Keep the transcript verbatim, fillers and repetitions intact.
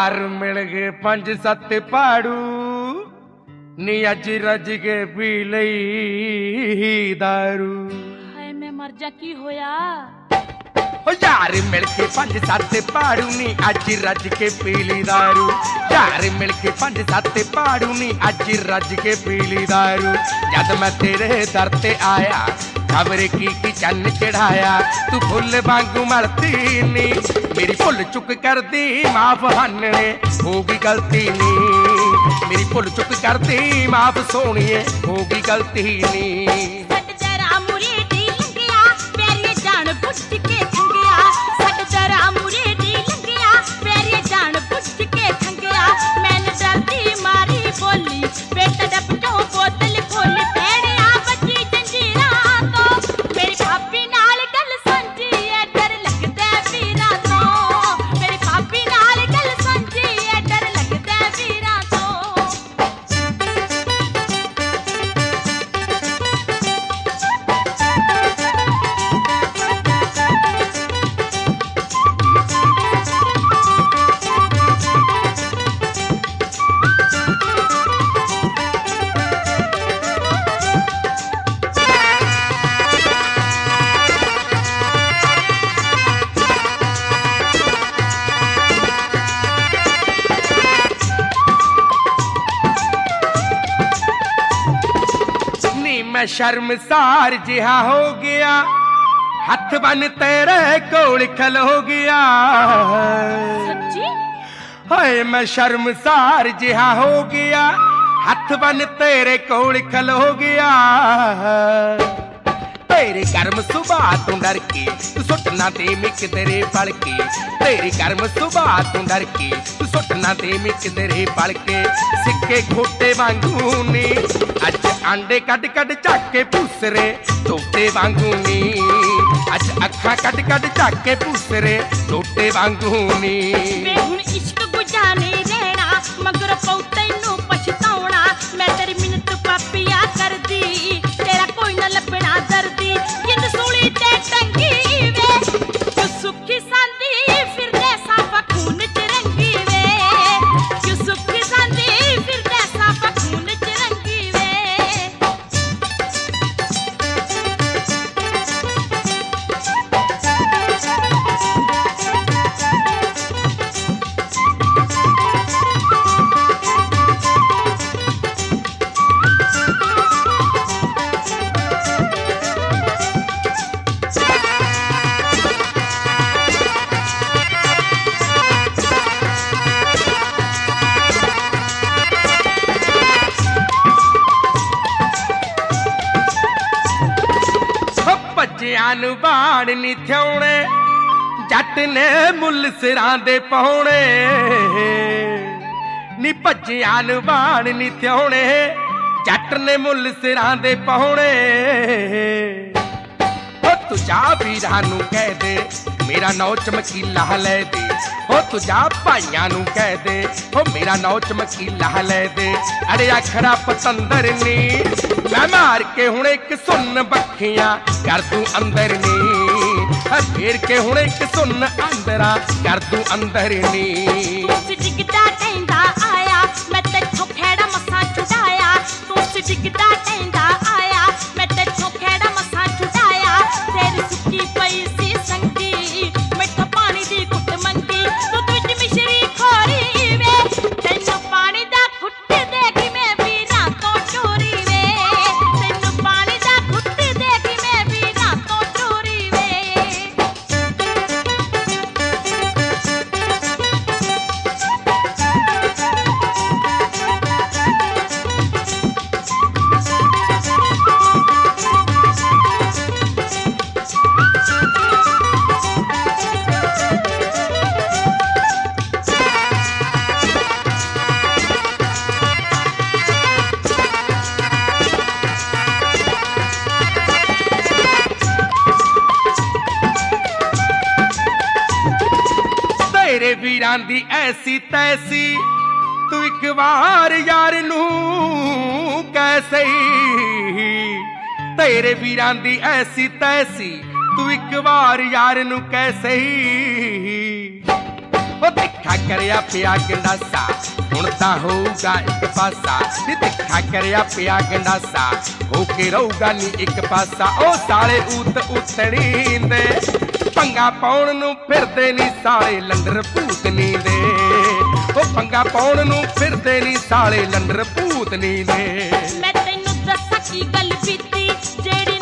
यार मिल गए पंज सत्त पाड़ू नी अज रज के पी लई दारू। हाय मैं मर जा की होया। ओ यार मिल के पंज सत्त पाड़ू नी अज रज के पी ली दारू। यार मिल के पंज सत्त पाड़ू नी अज रज के पी ली दारू। जद मैं तेरे दर ते आया खबर की की चन्न चढ़ाया तू फुल वांगू मलती नी। मेरी भुल चुक कर दी माफ हन्ने होगी गलती नी। मेरी भुल चुक कर दी माफ सोनिए होगी गलती नी। सट जरा मुरे दी लंगिया प्यारी जान बुझ के थंगिया। सट जरा मुरे दी लंगिया प्यारी जान बुझ के थंगिया। मैंने डरती मारी बोली बेटा डब चो बोतल खोल पैणिया बची जंजीरा तो। मेरी भाभी नाल गल समझी है डर लगदा वीरा तो। मेरी भाभी नाल गल समझी है डर लगदा वीरा तो। मैं शर्मसार जिहा हो गया हथ बन तेरे कोल खलो गया। सच्ची हाय मैं शर्मसार जिहा हो गया हथ बन तेरे कोल खलो गया। तेरी गर्म सुबह तू डर के तू सुटना दे मिक तेरे पल के। तेरी गर्म सुबह तू डर के तू सुटना दे मिक तेरे पल के। सिक्के खोटे वांगू नी अज आंडे कट कट झक के पूसरे टोटे वांगू नी। अज अखा कट कट झक के पूसरे टोटे वांगू नी। वे हुण इश्क गुजाने रहना मगर पौ तैनू पछताउणा। मैं तेरी मिन्नत पापिया कर दी तेरा कोई ना लभना दर्दी। जिंद सूली ते टंगी वे जो सुखी सांदी फिरदे साफा खून च रंगी वे। जो सुखी सांदी फिरदे साफा खून च रंगी वे। ਭੱਜਿਆਂ ਨੂੰ ਬਾਣ ਨੀ ਥਿਉਣੇ ਜੱਟ ਨੇ ਮੁੱਲ ਸਿਰਾਂ ਦੇ ਪਾਉਣੇ। ਨੀ ਭੱਜਿਆਂ ਨੂੰ ਬਾਣ ਨੀ ਥਿਉਣੇ ਜੱਟ ਨੇ ਮੁੱਲ ਸਿਰਾਂ ਦੇ ਪਾਉਣੇ। ਹੋ ਤੂੰ ਜਾ ਵੀਰਾਂ ਨੂੰ ਕਹਿ ਦੇ ਮੇਰਾ ਨੌ ਚਮਕੀਲਾ ਲੈ ਦੇ। ਹੋ ਤੂੰ ਜਾ ਭਾਈਆਂ ਨੂੰ ਕਹਿ ਦੇ ਹੋ ਮੇਰਾ ਨੌ ਚਮਕੀਲਾ ਲੈ ਦੇ। ਅੜੇ ਅਖਰਾ ਪਤੰਦਰ ਨੀ ਮੈਂ ਮਾਰ ਕੇ ਹੁਣ ਇੱਕ ਸੁੰਨ ਬੱਖੀਆਂ ਕਰ ਦੂੰ ਅੰਦਰ ਨੀ। ਫੇਰ ਕੇ ਹੁਣ ਇੱਕ ਸੁੰਨ ਅੰਦਰਾਂ ਕਰ ਦੂੰ ਅੰਦਰ ਨੀ। ਤੂੰ ਡਿੱਗਦਾ ਟੈਂਦਾ ਆਇਆ ਮੈਂ ਤੈਥੋਂ ਖੇੜਾ ਮਸਾਂ ਛੁਡਾਇਆ। ਤੂੰ ਡਿੱਗਦਾ ਟੈਂਦਾ ਆਇਆ ਮੈਂ ਤੈਥੋਂ ਖੇੜਾ ਮਸਾਂ ਛੁਡਾਇਆ। ਤੇਰੀ ਸੁੱਕੀ ਪਈ ਸੀ ਸੰਗੀ ਮਿੱਠਾ ਪਾਣੀ ਦੀ ਘੁੱਟ ਮੰਗੀ। ਦੁੱਧ ਵਿੱਚ ਮਿਸ਼ਰੀ ਖੋਰੀ ਵੇ ਤੈਨੂੰ ਪਾਣੀ ਦਾ ਘੁੱਟ ਦੇ ਕੇ ਮੈਂ ਵੀਰਾਂ ਤੋਂ ਚੋਰੀ ਵੇ। ਤੈਨੂੰ ਪਾਣੀ ਦਾ ਘੁੱਟ ਦੇ ਕੇ ਮੈਂ ਵੀਰਾਂ ਤੋਂ ਚੋਰੀ ਵੇ। तेरे वीरां दी ऐसी तैसी तू एक बार यार नू कैसे। तेरे वीरां दी ऐसी तैसी तू एक बार यार नू कैसे। ओ देखा ਕਰਿਆ ਪਿਆ ਗੰਡਾਸਾ ਹੁਣ ਤਾਂ ਹੋਊਗਾ ਇੱਕ ਪਾਸਾ ਨੀ ਤਿੱਖਾ ਕਰਿਆ ਪਿਆ ਗੰਡਾਸਾ ਹੋ ਕੇ ਰਹੂਗਾ ਨੀ ਇੱਕ ਪਾਸਾ ਉਹ ਸਾਲੇ ਊਤ ਉਤਣੀ ਦੇ ਪੰਗਾ ਪਾਉਣ ਨੂੰ ਫਿਰਦੇ ਨੀ ਸਾਲੇ ਲੰਡਰ ਭੂਤਨੀ ਦੇ ਉਹ ਪੰਗਾ ਪਾਉਣ ਨੂੰ ਫਿਰਦੇ ਨੀ ਸਾਲੇ ਲੰਡਰ ਭੂਤਨੀ ਦੇ ਮੈਂ ਤੈਨੂੰ ਦੱਸਾਂ ਕੀ ਗੱਲ ਬੀਤੀ ਜਿਹੜੀ